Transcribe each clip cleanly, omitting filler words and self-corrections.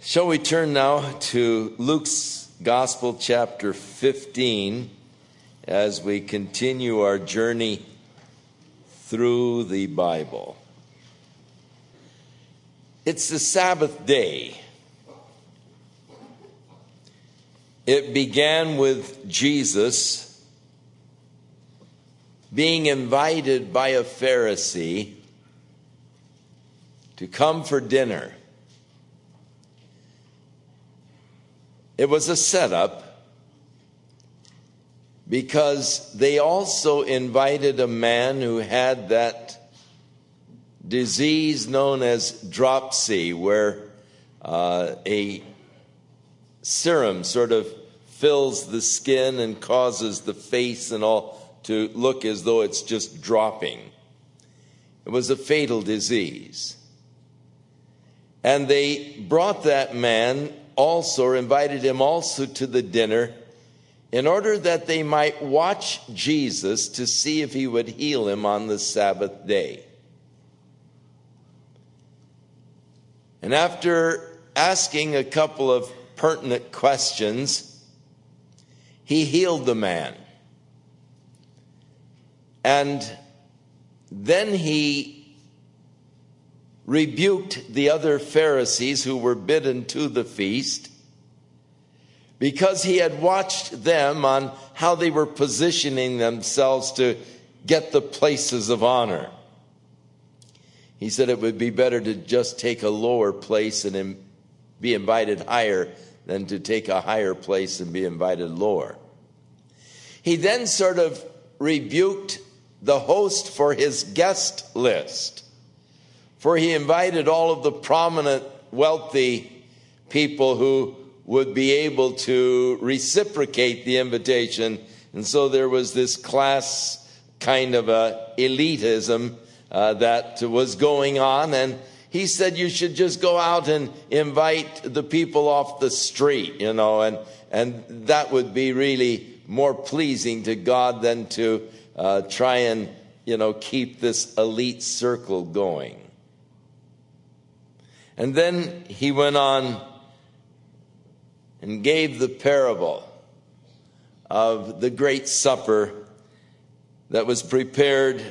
Shall we turn now to Luke's Gospel, chapter 15, as we continue our journey through the Bible. It's the Sabbath day. It began with Jesus being invited by a Pharisee to come for dinner. It was a setup because they also invited a man who had that disease known as dropsy, where a serum sort of fills the skin and causes the face and all to look as though it's just dropping. It was a fatal disease. And they brought that man also, or invited him also to the dinner in order that they might watch Jesus to see if he would heal him on the Sabbath day. And after asking a couple of pertinent questions, he healed the man. And then he rebuked the other Pharisees who were bidden to the feast because he had watched them on how they were positioning themselves to get the places of honor. He said it would be better to just take a lower place and be invited higher than to take a higher place and be invited lower. He then sort of rebuked the host for his guest list. For he invited all of the prominent, wealthy people who would be able to reciprocate the invitation. And so there was this class kind of elitism that was going on. And he said you should just go out and invite the people off the street, and that would be really more pleasing to God than to try and, keep this elite circle going. And then he went on and gave the parable of the great supper that was prepared,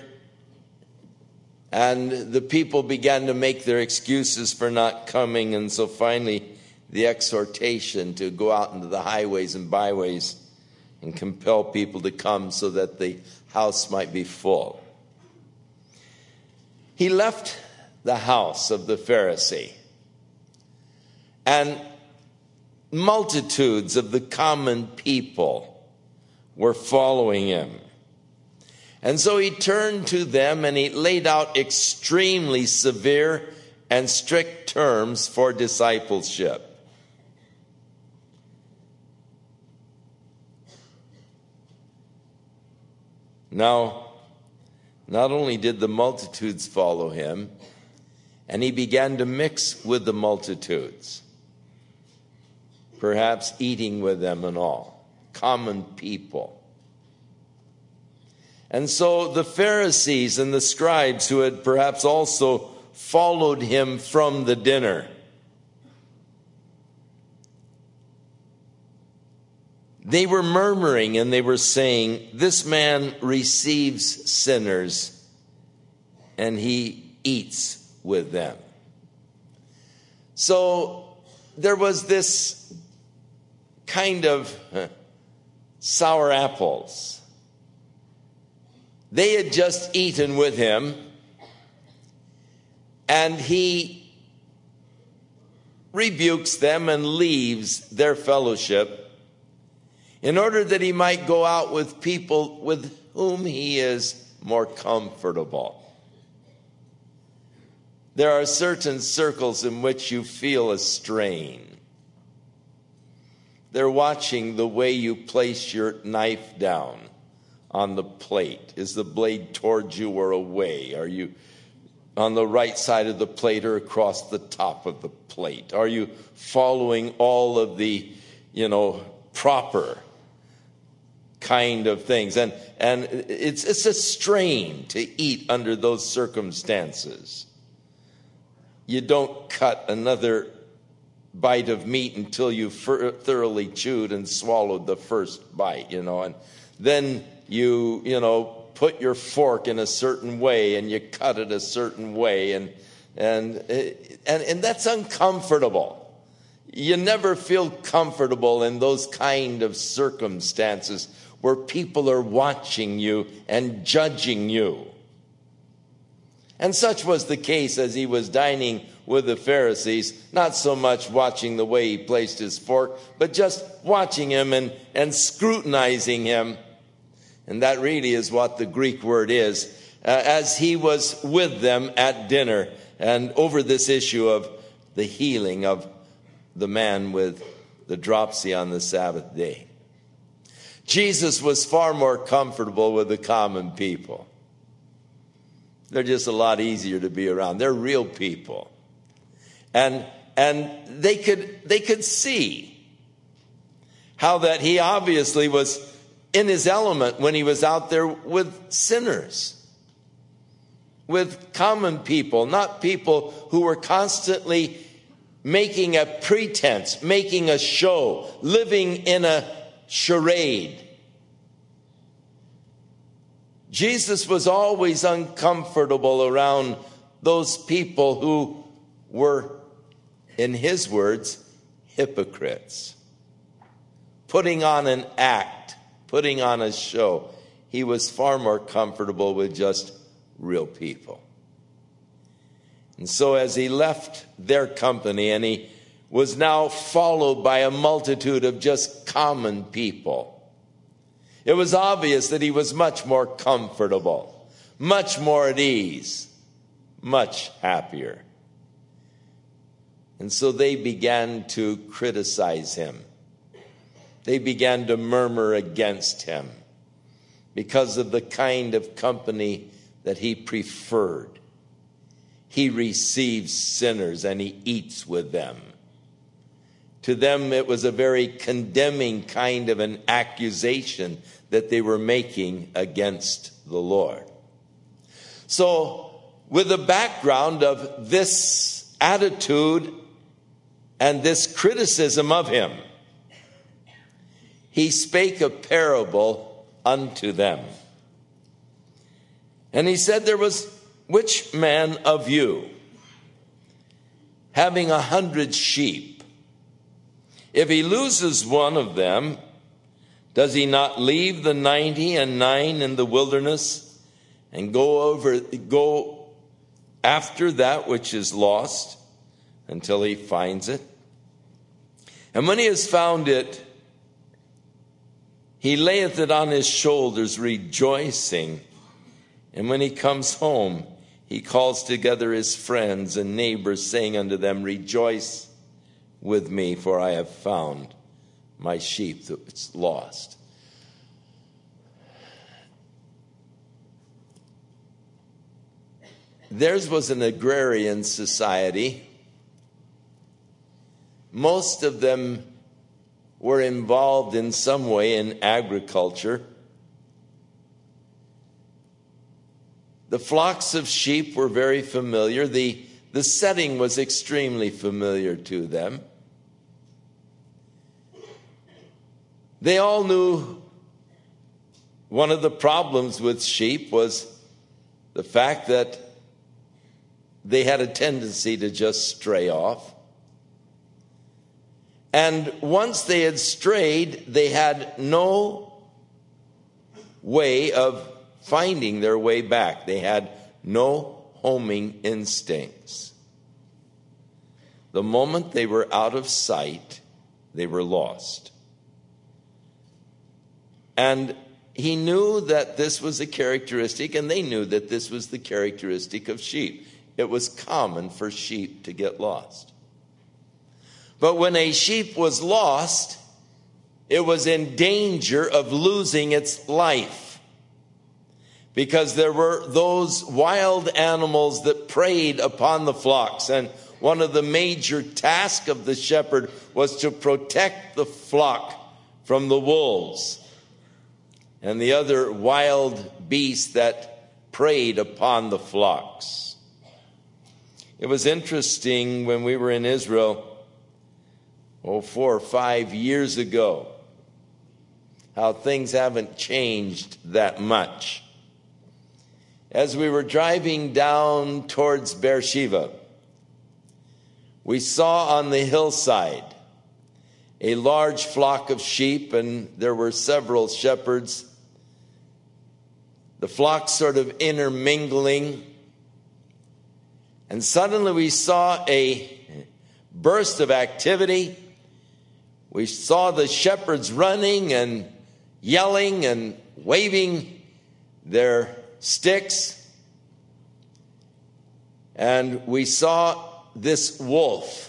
and the people began to make their excuses for not coming. And so finally the exhortation to go out into the highways and byways and compel people to come so that the house might be full. He left the house of the Pharisee, and multitudes of the common people were following him. And so he turned to them and he laid out extremely severe and strict terms for discipleship. Now, not only did the multitudes follow him, and he began to mix with the multitudes, perhaps eating with them and all, common people. And so the Pharisees and the scribes who had perhaps also followed him from the dinner, they were murmuring and they were saying, this man receives sinners and he eats with them. So there was this kind of sour apples. They had just eaten with him, and he rebukes them and leaves their fellowship in order that he might go out with people with whom he is more comfortable. There are certain circles in which you feel a strain. They're watching the way you place your knife down on the plate. Is the blade towards you or away? Are you on the right side of the plate or across the top of the plate? Are you following all of the, proper kind of things? And it's a strain to eat under those circumstances. You don't cut another bite of meat until you thoroughly chewed and swallowed the first bite, and then you put your fork in a certain way and you cut it a certain way, and that's uncomfortable. You never feel comfortable in those kind of circumstances where people are watching you and judging you. And such was the case as he was dining with the Pharisees, not so much watching the way he placed his fork, but just watching him and scrutinizing him. And that really is what the Greek word is, as he was with them at dinner and over this issue of the healing of the man with the dropsy on the Sabbath day. Jesus was far more comfortable with the common people. They're just a lot easier to be around. They're real people. And they could see how that he obviously was in his element when he was out there with sinners, with common people, not people who were constantly making a pretense, making a show, living in a charade. Jesus was always uncomfortable around those people who were, in his words, hypocrites. Putting on an act, putting on a show. He was far more comfortable with just real people. And so as he left their company and he was now followed by a multitude of just common people, it was obvious that he was much more comfortable, much more at ease, much happier. And so they began to criticize him. They began to murmur against him because of the kind of company that he preferred. He receives sinners and he eats with them. To them, it was a very condemning kind of an accusation that they were making against the Lord. So, with the background of this attitude and this criticism of him, he spake a parable unto them. And he said, there was which man of you, having 100 sheep, if he loses one of them, does he not leave the 99 in the wilderness and go after that which is lost until he finds it? And when he has found it, he layeth it on his shoulders, rejoicing. And when he comes home, he calls together his friends and neighbors, saying unto them, rejoice with me, for I have found my sheep that's lost. Theirs was an agrarian society. Most of them were involved in some way in agriculture. The flocks of sheep were very familiar. The setting was extremely familiar to them. They all knew one of the problems with sheep was the fact that they had a tendency to just stray off. And once they had strayed, they had no way of finding their way back. They had no homing instincts. The moment they were out of sight, they were lost. And he knew that this was a characteristic, and they knew that this was the characteristic of sheep. It was common for sheep to get lost. But when a sheep was lost, it was in danger of losing its life, because there were those wild animals that preyed upon the flocks. And one of the major tasks of the shepherd was to protect the flock from the wolves and the other wild beasts that preyed upon the flocks. It was interesting when we were in Israel 4 or 5 years ago, how things haven't changed that much. As we were driving down towards Beersheba, we saw on the hillside a large flock of sheep, and there were several shepherds. The flock sort of intermingling. And suddenly we saw a burst of activity. We saw the shepherds running and yelling and waving their sticks. And we saw this wolf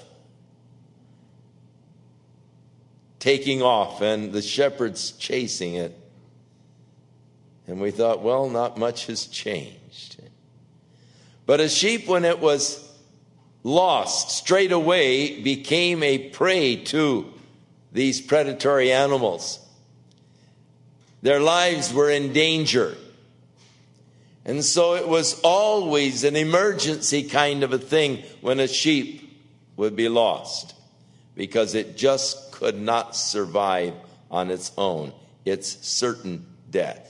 taking off and the shepherds chasing it. And we thought, well, not much has changed. But a sheep, when it was lost, straight away became a prey to these predatory animals. Their lives were in danger. And so it was always an emergency kind of a thing when a sheep would be lost, because it just could not survive on its own. It's certain death.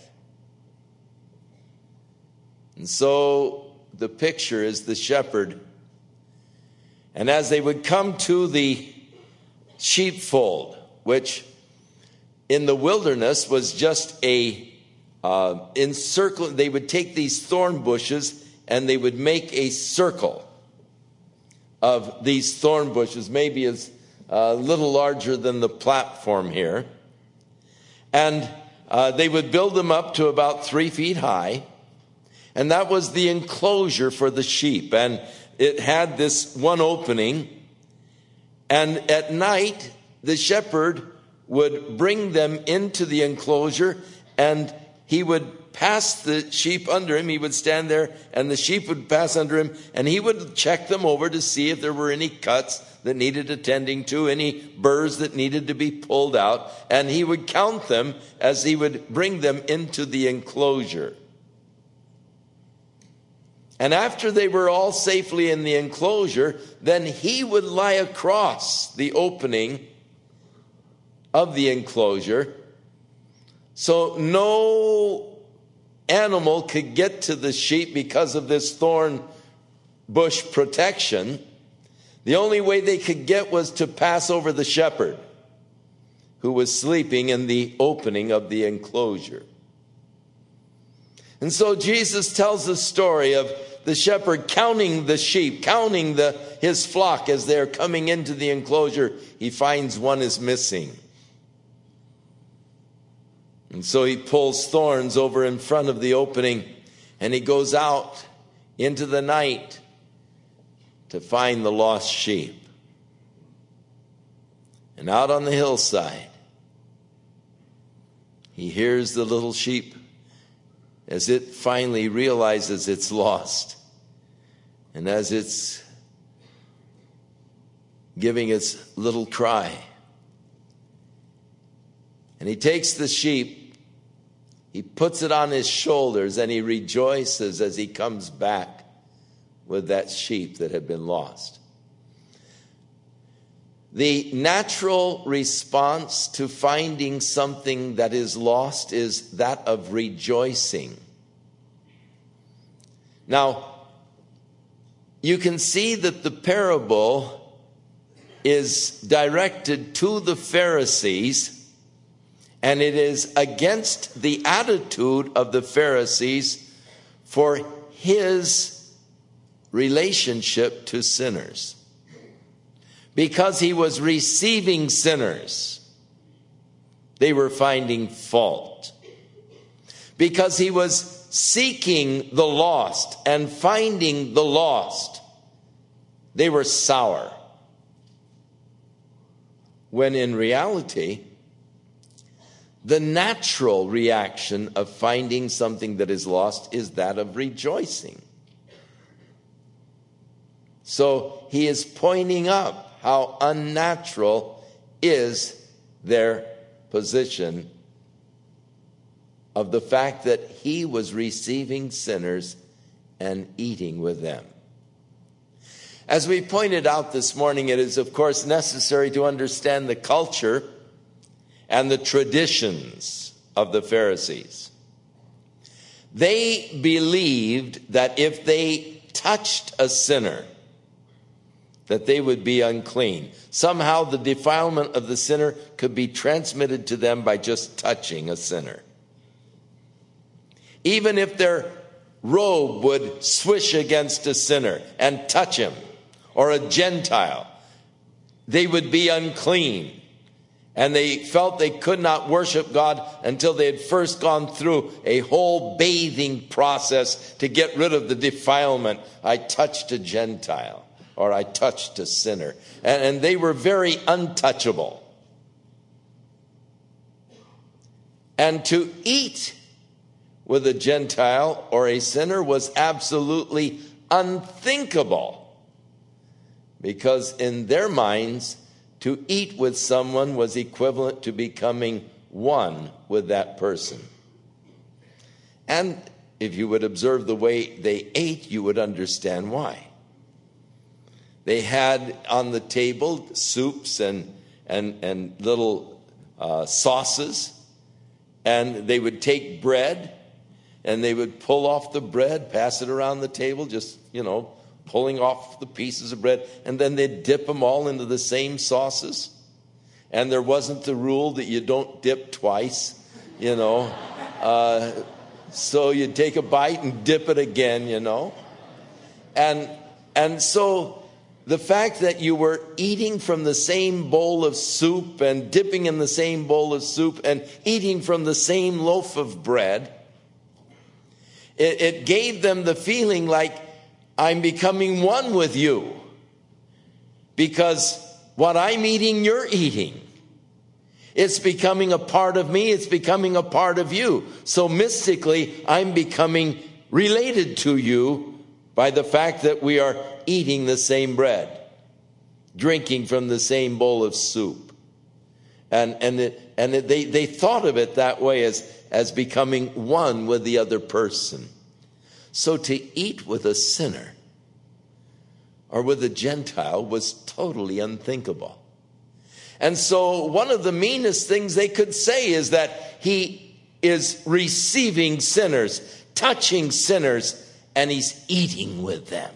And so the picture is the shepherd. And as they would come to the sheepfold, which in the wilderness was just a encircle, they would take these thorn bushes and they would make a circle of these thorn bushes, maybe as a little larger than the platform here. And they would build them up to about 3 feet high. And that was the enclosure for the sheep. And it had this one opening. And at night, the shepherd would bring them into the enclosure, and he would pass the sheep under him. He would stand there, and the sheep would pass under him, and he would check them over to see if there were any cuts that needed attending to, any burrs that needed to be pulled out. And he would count them as he would bring them into the enclosure. And after they were all safely in the enclosure, then he would lie across the opening of the enclosure, so no animal could get to the sheep because of this thorn bush protection. The only way they could get was to pass over the shepherd, who was sleeping in the opening of the enclosure. And so Jesus tells the story of the shepherd counting the sheep, counting his flock as they're coming into the enclosure. He finds one is missing. And so he pulls thorns over in front of the opening, and he goes out into the night to find the lost sheep. And out on the hillside, he hears the little sheep as it finally realizes it's lost. And as it's giving its little cry. And he takes the sheep, he puts it on his shoulders, and he rejoices as he comes back with that sheep that had been lost. The natural response to finding something that is lost is that of rejoicing. Now, you can see that the parable is directed to the Pharisees, and it is against the attitude of the Pharisees for his relationship to sinners. Because he was receiving sinners, they were finding fault. Because he was seeking the lost and finding the lost, they were sour. When in reality, the natural reaction of finding something that is lost is that of rejoicing. So he is pointing up how unnatural is their position of the fact that he was receiving sinners and eating with them. As we pointed out this morning, it is, of course, necessary to understand the culture and the traditions of the Pharisees. They believed that if they touched a sinner, that they would be unclean. Somehow the defilement of the sinner could be transmitted to them by just touching a sinner. Even if their robe would swish against a sinner and touch him, or a Gentile, they would be unclean. And they felt they could not worship God until they had first gone through a whole bathing process to get rid of the defilement. I touched a Gentile, or I touched a sinner. And they were very untouchable. And to eat with a Gentile or a sinner was absolutely unthinkable. Because in their minds, to eat with someone was equivalent to becoming one with that person. And if you would observe the way they ate, you would understand why. They had on the table soups and little sauces, and they would take bread, and they would pull off the bread, pass it around the table, just, pulling off the pieces of bread, and then they'd dip them all into the same sauces. And there wasn't the rule that you don't dip twice, so you take a bite and dip it again, And so the fact that you were eating from the same bowl of soup and dipping in the same bowl of soup and eating from the same loaf of bread, it gave them the feeling like, I'm becoming one with you, because what I'm eating, you're eating. It's becoming a part of me. It's becoming a part of you. So mystically, I'm becoming related to you by the fact that we are eating the same bread, drinking from the same bowl of soup. They thought of it that way, as becoming one with the other person. So to eat with a sinner or with a Gentile was totally unthinkable. And so one of the meanest things they could say is that he is receiving sinners, touching sinners, and he's eating with them.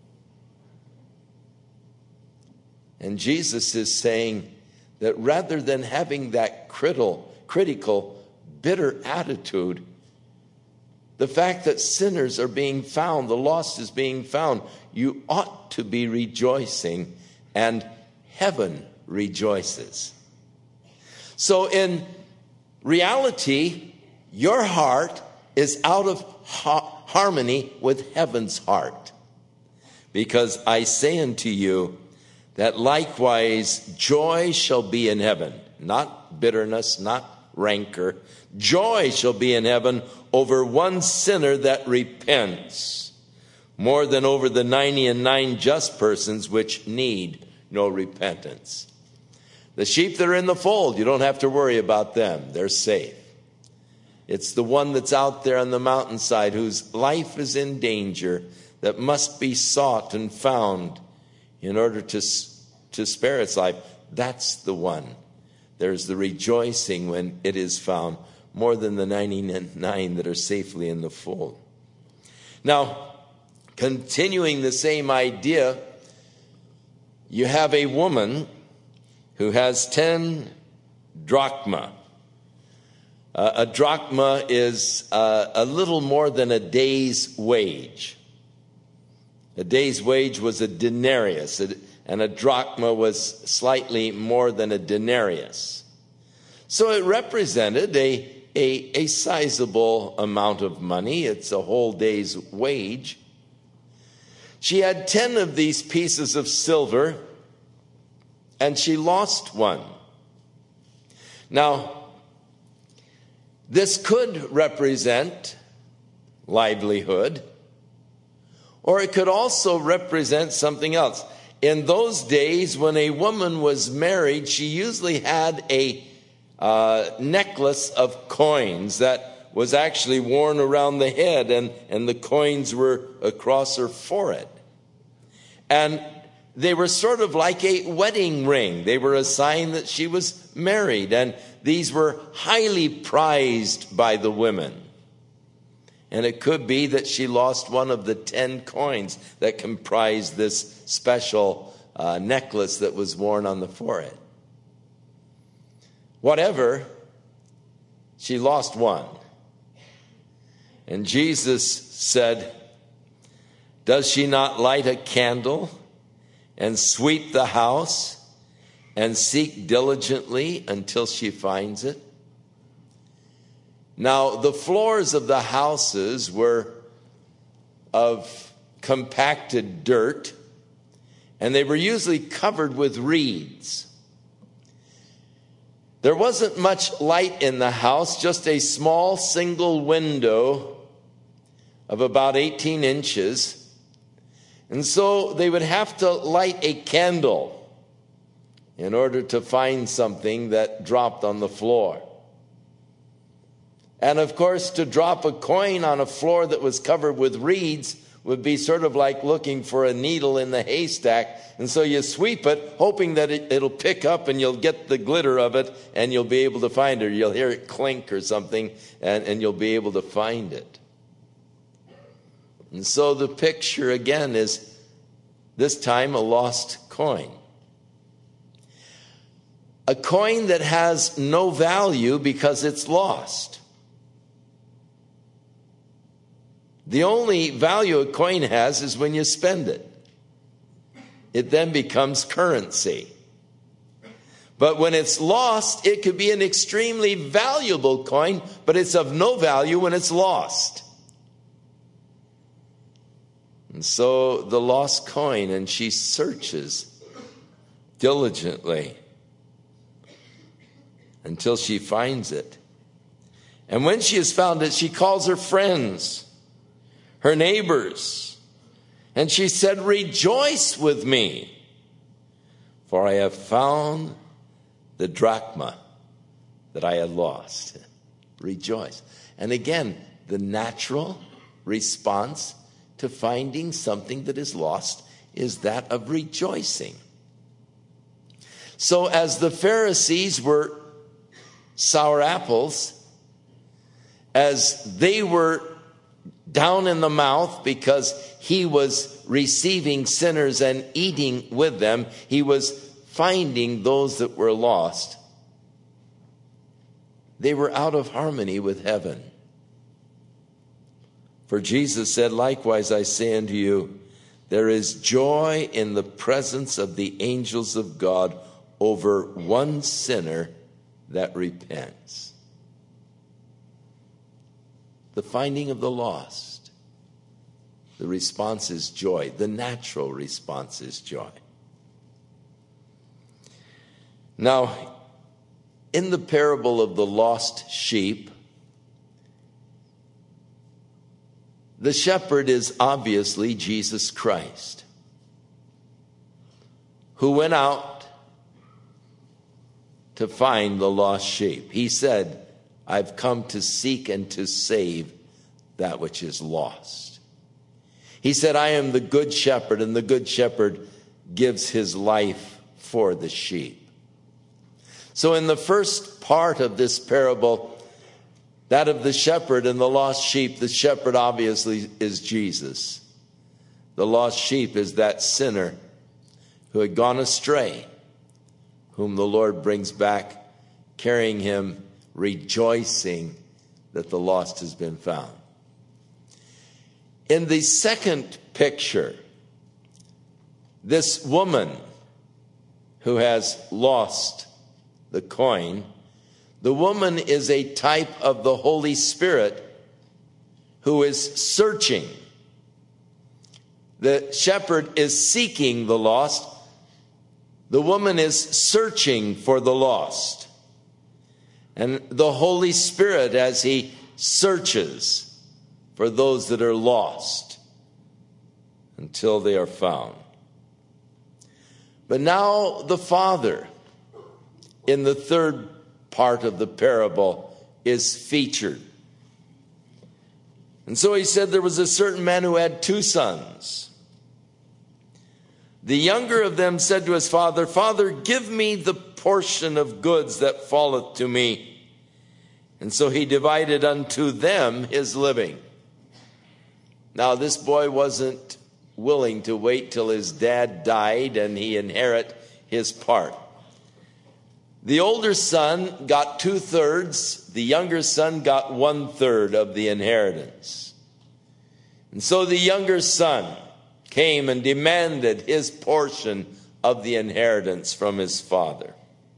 And Jesus is saying that rather than having that critical, bitter attitude, the fact that sinners are being found, the lost is being found, you ought to be rejoicing, and heaven rejoices. So in reality, your heart is out of harmony with heaven's heart. Because I say unto you that likewise joy shall be in heaven, not bitterness, not rancor. Joy shall be in heaven over one sinner that repents, more than over the 99 just persons which need no repentance. The sheep that are in the fold, you don't have to worry about them. They're safe. It's the one that's out there on the mountainside whose life is in danger that must be sought and found in order to spare its life. That's the one. There's the rejoicing when it is found, more than the 99 that are safely in the fold. Now, continuing the same idea, you have a woman who has 10 drachma. A drachma is a little more than a day's wage. A day's wage was a denarius, and a drachma was slightly more than a denarius. So it represented a sizable amount of money. It's a whole day's wage. She had 10 of these pieces of silver, and she lost one. Now, this could represent livelihood, or it could also represent something else. In those days, when a woman was married, she usually had a necklace of coins that was actually worn around the head, and the coins were across her forehead. And they were sort of like a wedding ring. They were a sign that she was married, and these were highly prized by the women. And it could be that she lost one of the 10 coins that comprised this special necklace that was worn on the forehead. Whatever, she lost one. And Jesus said, "Does she not light a candle and sweep the house and seek diligently until she finds it?" Now, the floors of the houses were of compacted dirt, and they were usually covered with reeds. There wasn't much light in the house, just a small single window of about 18 inches. And so they would have to light a candle in order to find something that dropped on the floor. And of course, to drop a coin on a floor that was covered with reeds would be sort of like looking for a needle in the haystack. And so you sweep it, hoping that it'll pick up and you'll get the glitter of it and you'll be able to find it. You'll hear it clink or something and you'll be able to find it. And so the picture again is this time a lost coin. A coin that has no value because it's lost. The only value a coin has is when you spend it. It then becomes currency. But when it's lost, it could be an extremely valuable coin, but it's of no value when it's lost. And so the lost coin, and she searches diligently until she finds it. And when she has found it, she calls her friends, her neighbors, and she said, "Rejoice with me, for I have found the drachma that I had lost." Rejoice. And again, the natural response to finding something that is lost is that of rejoicing. So as the Pharisees were sour apples, as they were down in the mouth because he was receiving sinners and eating with them, he was finding those that were lost. They were out of harmony with heaven. For Jesus said, "Likewise I say unto you, there is joy in the presence of the angels of God over one sinner that repents." The finding of the lost. The response is joy. The natural response is joy. Now, in the parable of the lost sheep, the shepherd is obviously Jesus Christ, who went out to find the lost sheep. He said, "I've come to seek and to save that which is lost." He said, "I am the good shepherd, and the good shepherd gives his life for the sheep." So in the first part of this parable, that of the shepherd and the lost sheep, the shepherd obviously is Jesus. The lost sheep is that sinner who had gone astray, whom the Lord brings back, carrying him, rejoicing that the lost has been found. In the second picture, this woman who has lost the coin, the woman is a type of the Holy Spirit who is searching. The shepherd is seeking the lost. The woman is searching for the lost. And the Holy Spirit, as he searches for those that are lost until they are found. But now the Father, in the third part of the parable, is featured. And so he said there was a certain man who had 2 sons. The younger of them said to his father, Father, give me the portion of goods that falleth to me. And so he divided unto them his living. Now this boy wasn't willing to wait till his dad died and he inherit his part. The older son got 2/3. The younger son got 1/3 of the inheritance. And so the younger son came and demanded his portion of the inheritance from his father.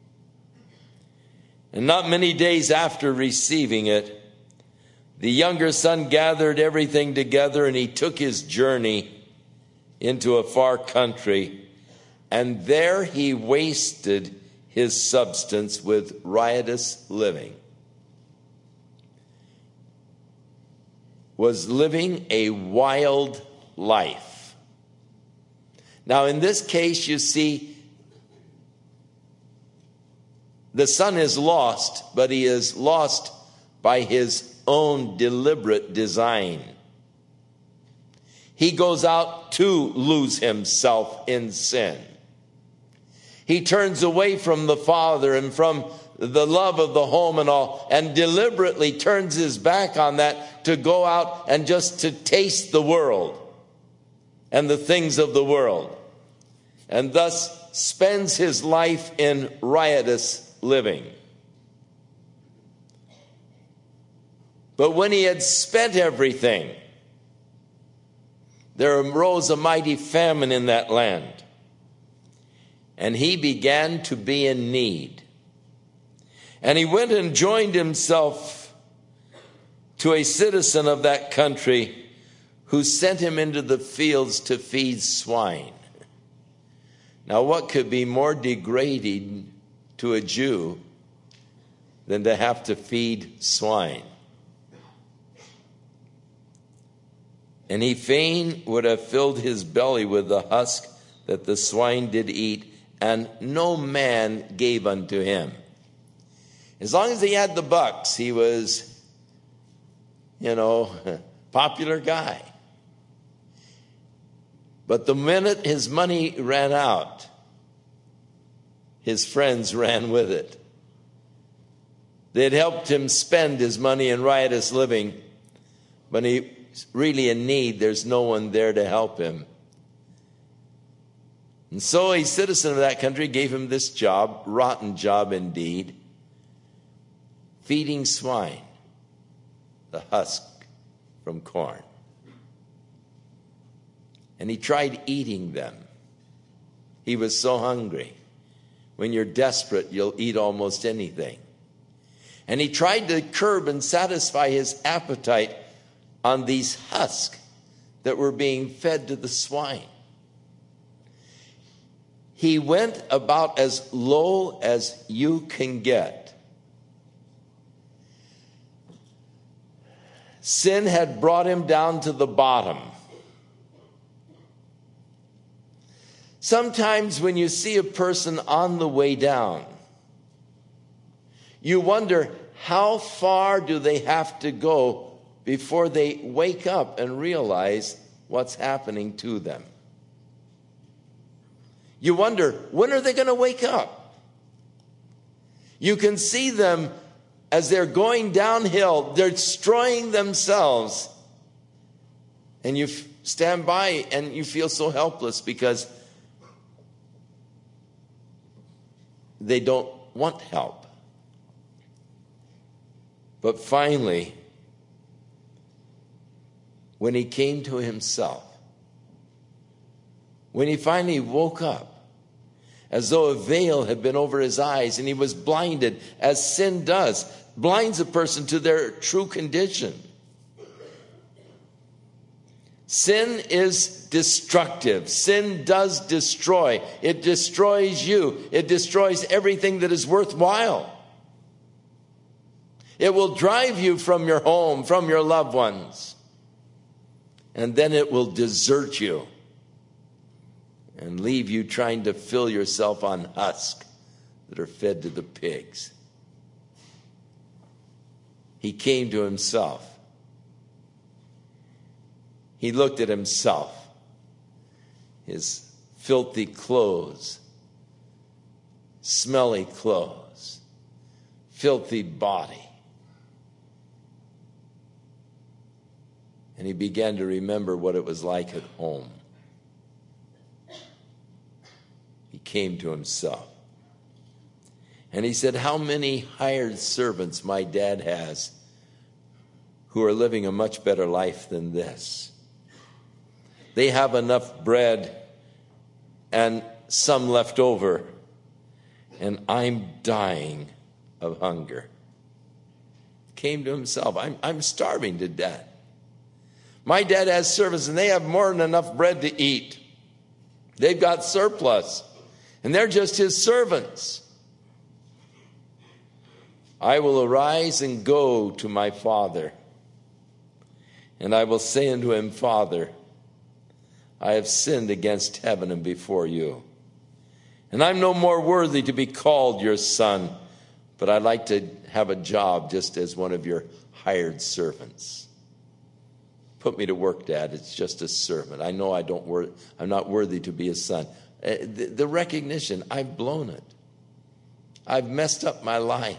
And not many days after receiving it, the younger son gathered everything together and he took his journey into a far country, and there he wasted his substance with riotous living. Was living a wild life. Now, in this case, you see, the son is lost, but he is lost by his own deliberate design. He goes out to lose himself in sin. He turns away from the Father and from the love of the home and all, and deliberately turns his back on that to go out and just to taste the world and the things of the world, and thus spends his life in riotous living. But when he had spent everything, there arose a mighty famine in that land, and he began to be in need. And he went and joined himself to a citizen of that country who sent him into the fields to feed swine. Now, what could be more degrading to a Jew than to have to feed swine? And he fain would have filled his belly with the husk that the swine did eat, and no man gave unto him. As long as he had the bucks, he was, popular guy. But the minute his money ran out, his friends ran with it. They had helped him spend his money in riotous living, but he really in need. There's no one there to help him. And so a citizen of that country gave him this job, rotten job indeed, feeding swine, the husk from corn. And he tried eating them. He was so hungry. When you're desperate, you'll eat almost anything. And he tried to curb and satisfy his appetite on these husks that were being fed to the swine. He went about as low as you can get. Sin had brought him down to the bottom. Sometimes when you see a person on the way down, you wonder, how far do they have to go before they wake up and realize what's happening to them? You wonder, when are they going to wake up? You can see them as they're going downhill, they're destroying themselves. And you stand by and you feel so helpless because they don't want help. But finally, when he came to himself, when he finally woke up, as though a veil had been over his eyes and he was blinded, as sin does, blinds a person to their true condition. Sin is destructive. Sin does destroy. It destroys you. It destroys everything that is worthwhile. It will drive you from your home, from your loved ones. And then it will desert you and leave you trying to fill yourself on husks that are fed to the pigs. He came to himself. He looked at himself, his filthy clothes, smelly clothes, filthy body. And he began to remember what it was like at home. He came to himself. And he said, how many hired servants my dad has who are living a much better life than this. They have enough bread and some left over, and I'm dying of hunger. Came to himself, I'm starving to death. My dad has servants, and they have more than enough bread to eat. They've got surplus, and they're just his servants. I will arise and go to my father, and I will say unto him, Father, I have sinned against heaven and before you, and I'm no more worthy to be called your son, but I'd like to have a job just as one of your hired servants. Put me to work, Dad. It's just a servant. I know I'm not worthy to be a son. The recognition, I've blown it. I've messed up my life.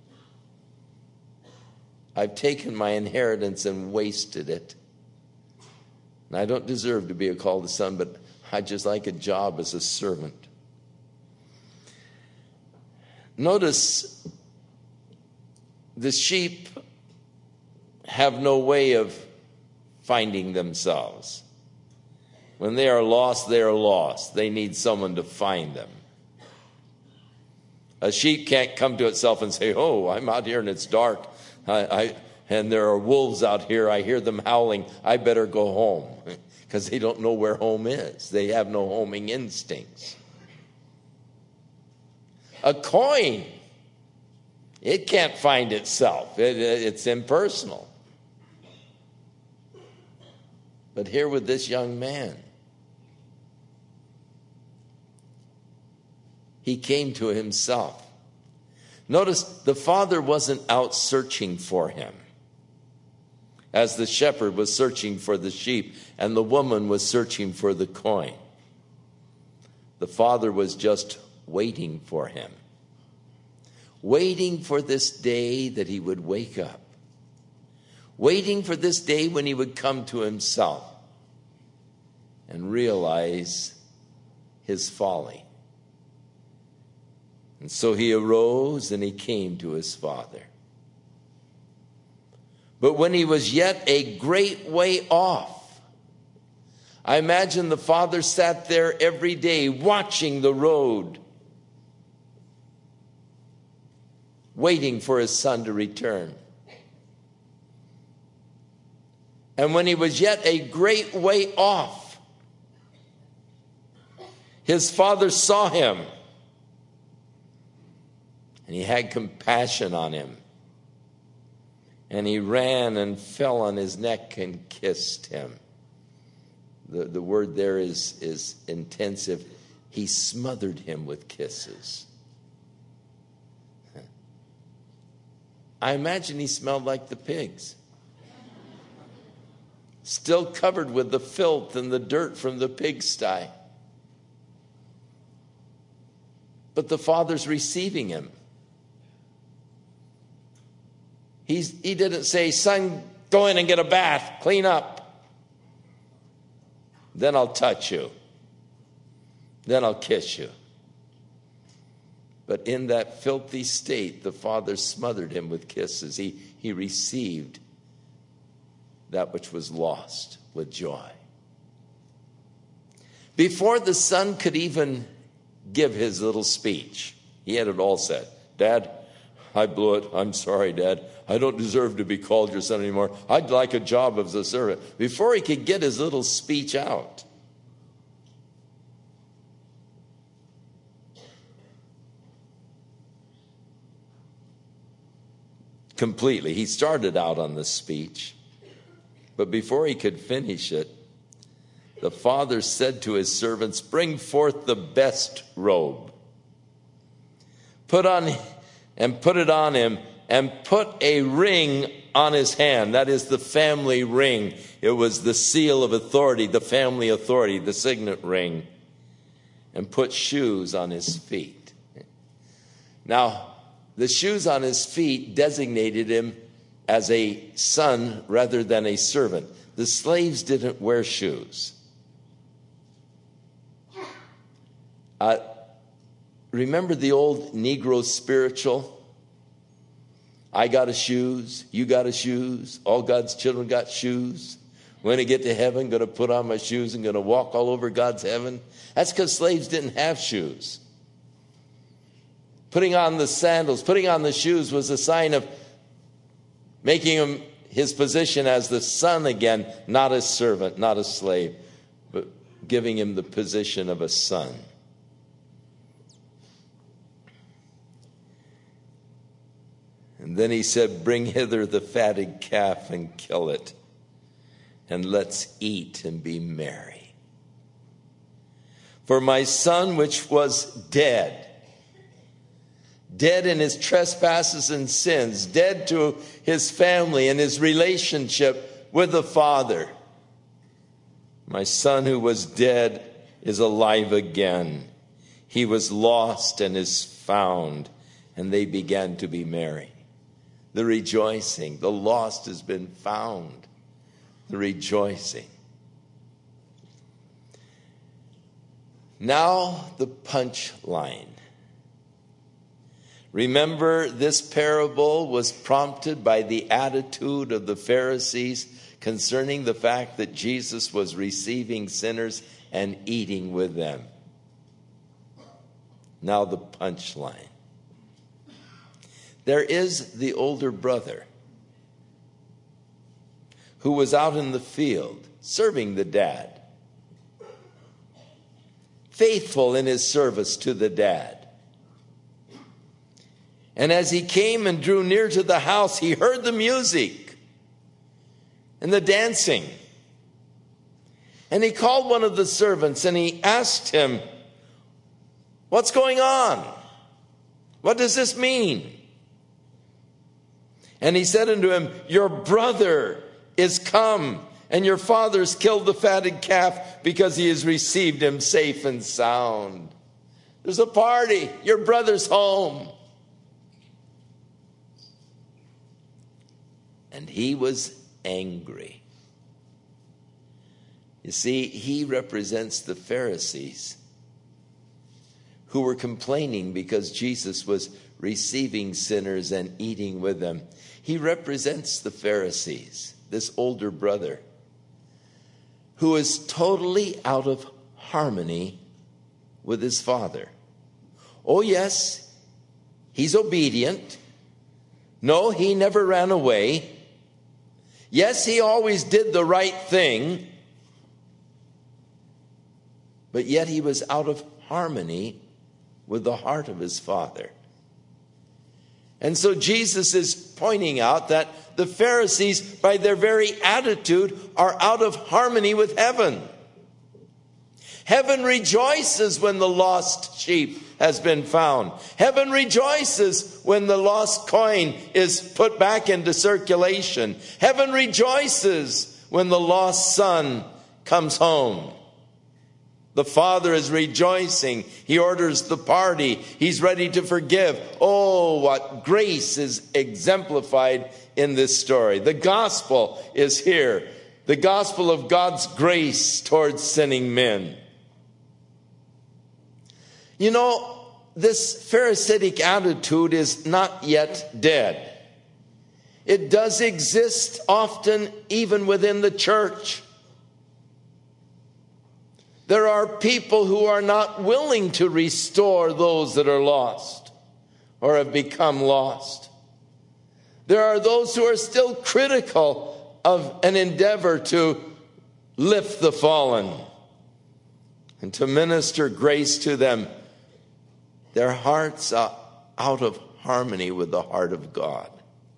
I've taken my inheritance and wasted it. And I don't deserve to be called a son, but I just like a job as a servant. Notice the sheep have no way of finding themselves. When they are lost, they are lost. They need someone to find them. A sheep can't come to itself and say, oh, I'm out here and it's dark. And there are wolves out here. I hear them howling. I better go home. Because they don't know where home is. They have no homing instincts. A coin, it can't find itself. It's impersonal. But here with this young man, he came to himself. Notice the father wasn't out searching for him, as the shepherd was searching for the sheep and the woman was searching for the coin. The father was just waiting for him, waiting for this day that he would wake up, waiting for this day when he would come to himself and realize his folly. And so he arose and he came to his father. But when he was yet a great way off, I imagine the father sat there every day watching the road, waiting for his son to return. And when he was yet a great way off, his father saw him, and he had compassion on him. And he ran and fell on his neck and kissed him. The word there is intensive. He smothered him with kisses. I imagine he smelled like the pigs. Still covered with the filth and the dirt from the pigsty. But the father's receiving him. He didn't say, son, go in and get a bath, clean up. Then I'll touch you. Then I'll kiss you. But in that filthy state, the father smothered him with kisses. He received that which was lost with joy. Before the son could even give his little speech, he had it all said. Dad, I blew it. I'm sorry, Dad. I don't deserve to be called your son anymore. I'd like a job as a servant. Before he could get his little speech out, completely, he started out on the speech, but before he could finish it, the father said to his servants, bring forth the best robe. Put it on him, and put a ring on his hand. That is the family ring. It was the seal of authority, the family authority, the signet ring. and put shoes on his feet. Now, the shoes on his feet designated him as a son rather than a servant. The slaves didn't wear shoes. Remember the old Negro spiritual? I got a shoes, you got a shoes, all God's children got shoes. When I get to heaven, going to put on my shoes and going to walk all over God's heaven. That's because slaves didn't have shoes. Putting on the sandals, putting on the shoes was a sign of making him his position as the son again, not a servant, not a slave, but giving him the position of a son. And then he said, bring hither the fatted calf and kill it, and let's eat and be merry. For my son which was dead in his trespasses and sins, dead to his family and his relationship with the Father. My son who was dead is alive again. He was lost and is found. And they began to be merry. The rejoicing, the lost has been found. The rejoicing. Now the punchline. Remember, this parable was prompted by the attitude of the Pharisees concerning the fact that Jesus was receiving sinners and eating with them. Now the punchline. There is the older brother who was out in the field serving the dad, faithful in his service to the dad. And as he came and drew near to the house, he heard the music and the dancing. And he called one of the servants and he asked him, what's going on? What does this mean? And he said unto him, your brother is come, and your father's killed the fatted calf because he has received him safe and sound. There's a party. Your brother's home. And he was angry. You see, he represents the Pharisees who were complaining because Jesus was receiving sinners and eating with them. He represents the Pharisees, this older brother, who is totally out of harmony with his father. Oh, yes, he's obedient. No, he never ran away. Yes, he always did the right thing. But yet he was out of harmony with the heart of his father. And so Jesus is pointing out that the Pharisees, by their very attitude, are out of harmony with heaven. Heaven rejoices when the lost sheep has been found. Heaven rejoices when the lost coin is put back into circulation. Heaven rejoices when the lost son comes home. The Father is rejoicing. He orders the party. He's ready to forgive. Oh, what grace is exemplified in this story. The gospel is here. The gospel of God's grace towards sinning men. You know, this Pharisaic attitude is not yet dead. It does exist often even within the church. There are people who are not willing to restore those that are lost or have become lost. There are those who are still critical of an endeavor to lift the fallen and to minister grace to them. Their hearts are out of harmony with the heart of God.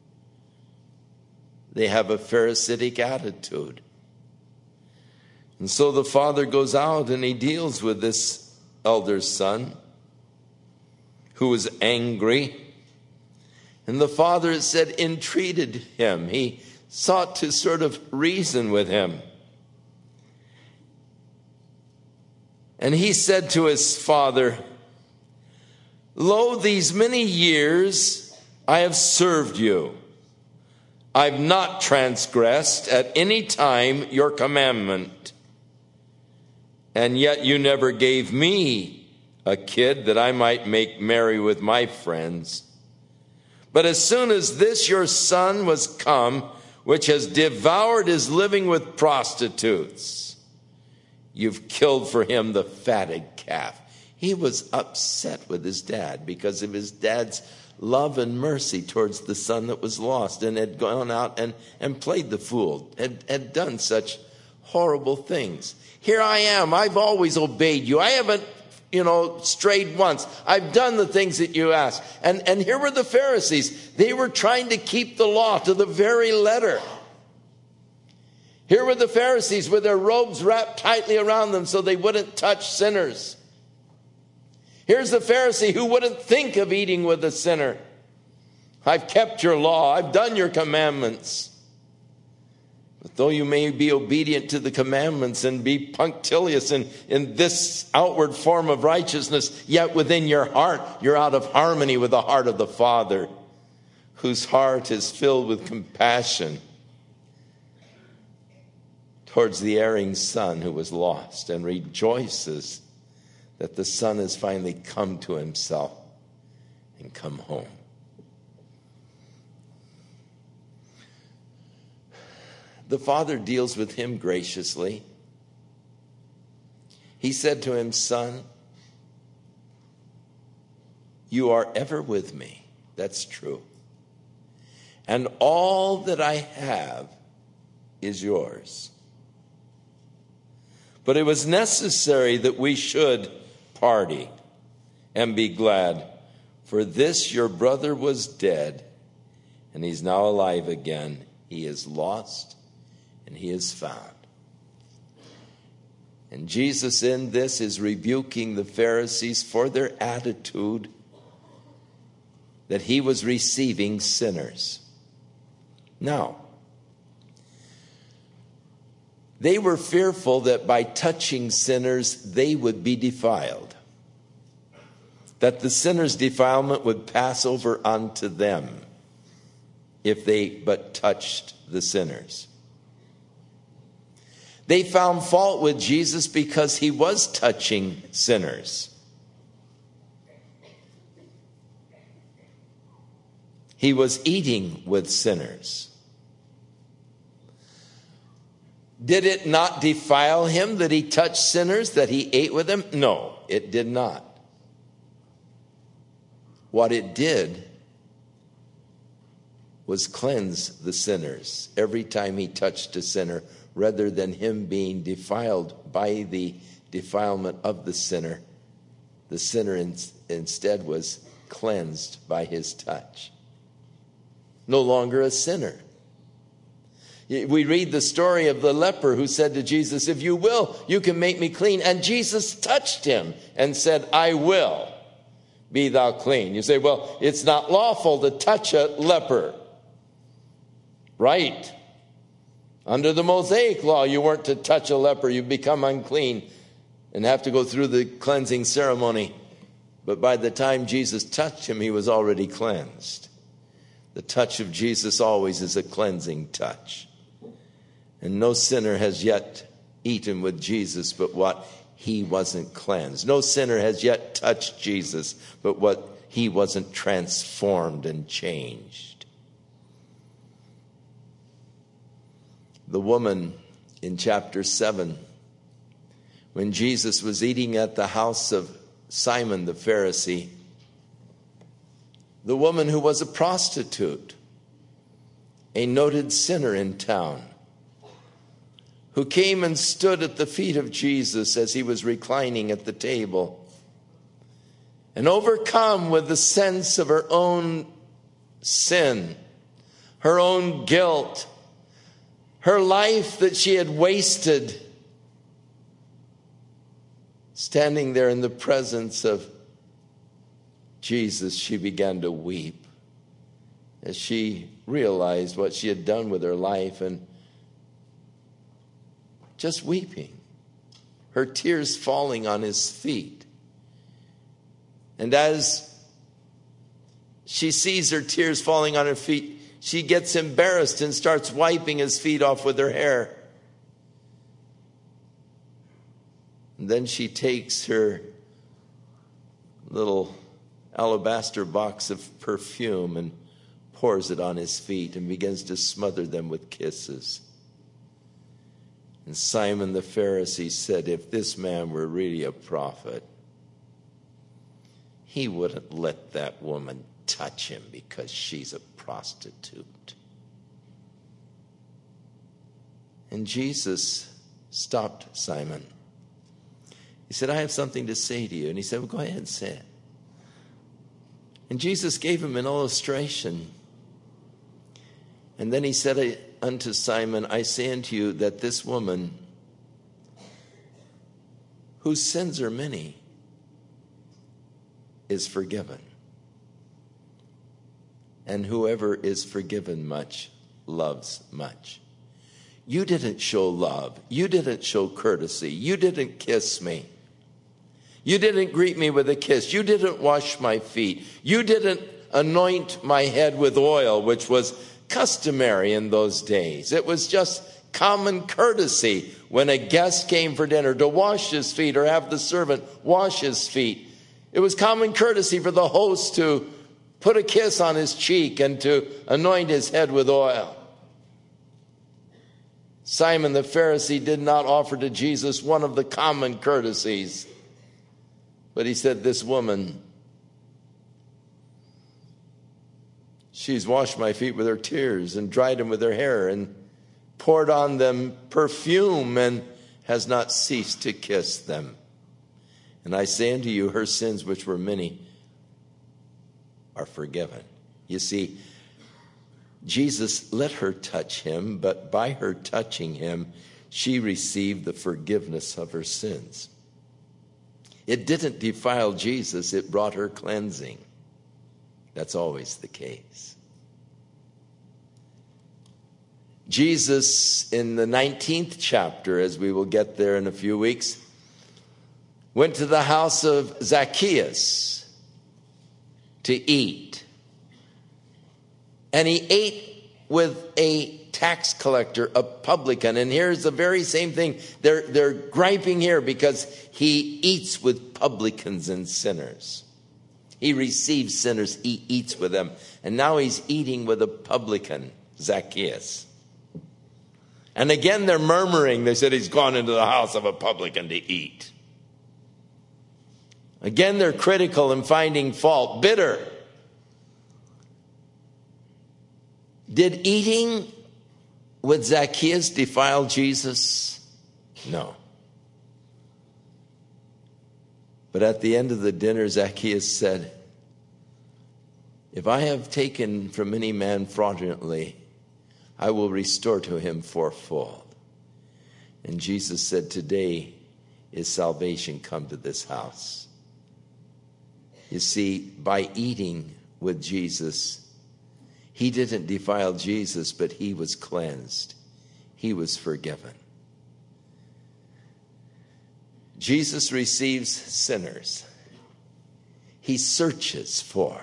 They have a Pharisaic attitude. And so the father goes out and he deals with this elder son who was angry. And the father, it said, entreated him. He sought to sort of reason with him. And he said to his father, Lo, these many years I have served you. I've not transgressed at any time your commandment. And yet you never gave me a kid that I might make merry with my friends. But as soon as this your son was come, which has devoured his living with prostitutes, you've killed for him the fatted calf. He was upset with his dad because of his dad's love and mercy towards the son that was lost and had gone out and played the fool, had done such horrible things. Here I am. I've always obeyed you. I haven't, strayed once. I've done the things that you asked. And here were the Pharisees. They were trying to keep the law to the very letter. Here were the Pharisees with their robes wrapped tightly around them so they wouldn't touch sinners. Here's the Pharisee who wouldn't think of eating with a sinner. I've kept your law. I've done your commandments. But though you may be obedient to the commandments and be punctilious in this outward form of righteousness, yet within your heart, you're out of harmony with the heart of the Father, whose heart is filled with compassion towards the erring son who was lost and rejoices that the son has finally come to himself and come home. The father deals with him graciously. He said to him, Son, you are ever with me. That's true. And all that I have is yours. But it was necessary that we should party and be glad. For this your brother was dead, and he's now alive again. He is lost, and he is found. And Jesus in this is rebuking the Pharisees for their attitude that he was receiving sinners. Now, they were fearful that by touching sinners, they would be defiled. That the sinner's defilement would pass over onto them if they but touched the sinners. They found fault with Jesus because he was touching sinners. He was eating with sinners. Did it not defile him that he touched sinners, that he ate with them? No, it did not. What it did was cleanse the sinners every time he touched a sinner, rather than him being defiled by the defilement of the sinner. The sinner instead was cleansed by his touch. No longer a sinner. We read the story of the leper who said to Jesus, if you will, you can make me clean. And Jesus touched him and said, I will, be thou clean. You say, well, it's not lawful to touch a leper. Right. Under the Mosaic law, you weren't to touch a leper. You become unclean and have to go through the cleansing ceremony. But by the time Jesus touched him, he was already cleansed. The touch of Jesus always is a cleansing touch. And no sinner has yet eaten with Jesus but what he wasn't cleansed. No sinner has yet touched Jesus but what he wasn't transformed and changed. The woman in chapter 7, when Jesus was eating at the house of Simon the Pharisee, the woman who was a prostitute, a noted sinner in town, who came and stood at the feet of Jesus as he was reclining at the table, and overcome with the sense of her own sin, her own guilt, her life that she had wasted, standing there in the presence of Jesus, she began to weep as she realized what she had done with her life, and just weeping. her tears falling on his feet. And as she sees her tears falling on her feet, she gets embarrassed and starts wiping his feet off with her hair. And then she takes her little alabaster box of perfume and pours it on his feet and begins to smother them with kisses. And Simon the Pharisee said, if this man were really a prophet, he wouldn't let that woman touch him because she's a prostitute. And Jesus stopped Simon. He said, I have something to say to you. And he said, well, go ahead and say it. And Jesus gave him an illustration. And then he said unto Simon, I say unto you that this woman, whose sins are many, is forgiven. And whoever is forgiven much loves much. You didn't show love. You didn't show courtesy. You didn't kiss me. You didn't greet me with a kiss. You didn't wash my feet. You didn't anoint my head with oil, which was customary in those days. It was just common courtesy when a guest came for dinner to wash his feet or have the servant wash his feet. It was common courtesy for the host to put a kiss on his cheek and to anoint his head with oil. Simon the Pharisee did not offer to Jesus one of the common courtesies. But he said, this woman, she's washed my feet with her tears and dried them with her hair and poured on them perfume and has not ceased to kiss them. And I say unto you, her sins, which were many, are forgiven. You see, Jesus let her touch him, but by her touching him, she received the forgiveness of her sins. It didn't defile Jesus, it brought her cleansing. That's always the case. Jesus, in the 19th chapter, as we will get there in a few weeks, went to the house of Zacchaeus to eat. And he ate with a tax collector, a publican. And here's the very same thing. They're griping here because he eats with publicans and sinners. He receives sinners, he eats with them. And now he's eating with a publican, Zacchaeus. And again they're murmuring. They said he's gone into the house of a publican to eat. Again they're critical and finding fault, bitter. Did eating with Zacchaeus defile Jesus? No. But at the end of the dinner, Zacchaeus said, if I have taken from any man fraudulently, I will restore to him fourfold. And Jesus said, today is salvation come to this house. You see, by eating with Jesus, he didn't defile Jesus, but he was cleansed. He was forgiven. Jesus receives sinners. He searches for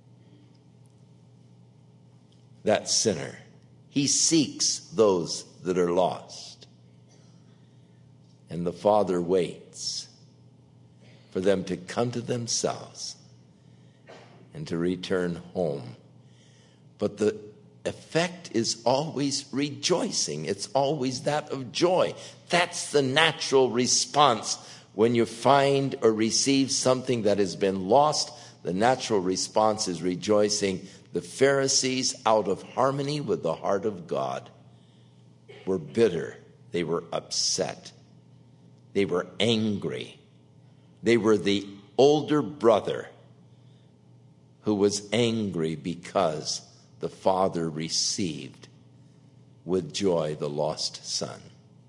that sinner. He seeks those that are lost. And the Father waits for them to come to themselves and to return home. But the effect is always rejoicing. It's always that of joy. That's the natural response when you find or receive something that has been lost. The natural response is rejoicing. The Pharisees, out of harmony with the heart of God, were bitter. They were upset. They were angry. They were the older brother who was angry because the father received with joy the lost son.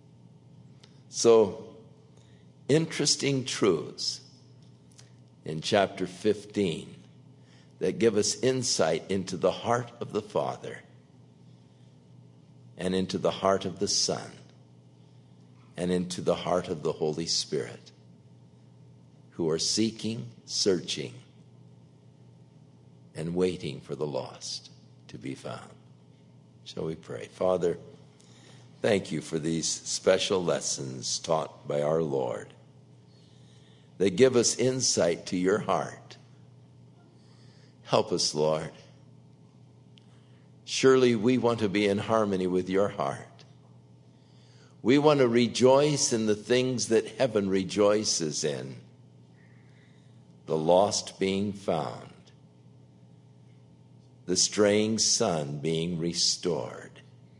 So, interesting truths in chapter 15 that give us insight into the heart of the Father and into the heart of the Son and into the heart of the Holy Spirit, who are seeking, searching, and waiting for the lost to be found. Shall we pray? Father, thank you for these special lessons taught by our Lord. They give us insight to your heart. Help us, Lord. Surely we want to be in harmony with your heart. We want to rejoice in the things that heaven rejoices in. The lost being found. The straying son being restored.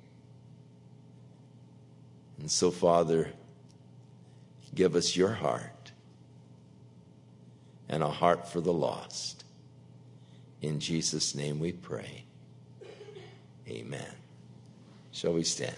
And so, Father, give us your heart and a heart for the lost. In Jesus' name we pray. Amen. Shall we stand?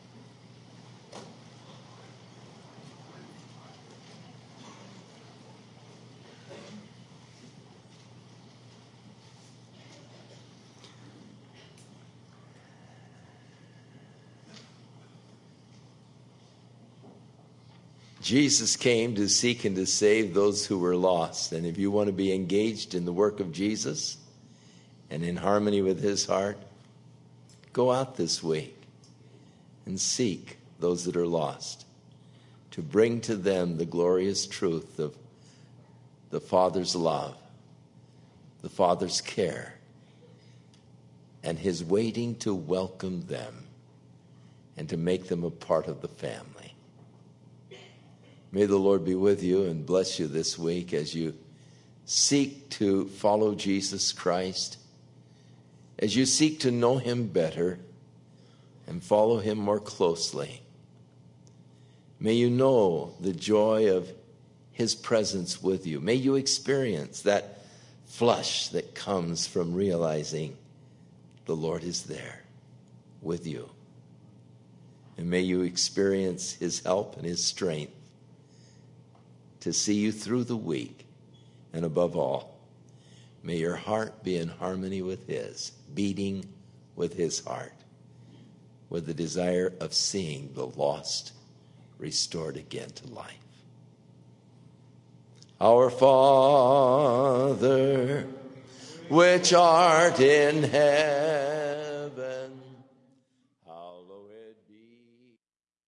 Jesus came to seek and to save those who were lost. And if you want to be engaged in the work of Jesus and in harmony with his heart, go out this week and seek those that are lost, to bring to them the glorious truth of the Father's love, the Father's care, and his waiting to welcome them and to make them a part of the family. May the Lord be with you and bless you this week as you seek to follow Jesus Christ, as you seek to know him better and follow him more closely. May you know the joy of his presence with you. May you experience that flush that comes from realizing the Lord is there with you. And may you experience his help and his strength to see you through the week. And above all, may your heart be in harmony with his, beating with his heart, with the desire of seeing the lost restored again to life. Our Father, which art in heaven,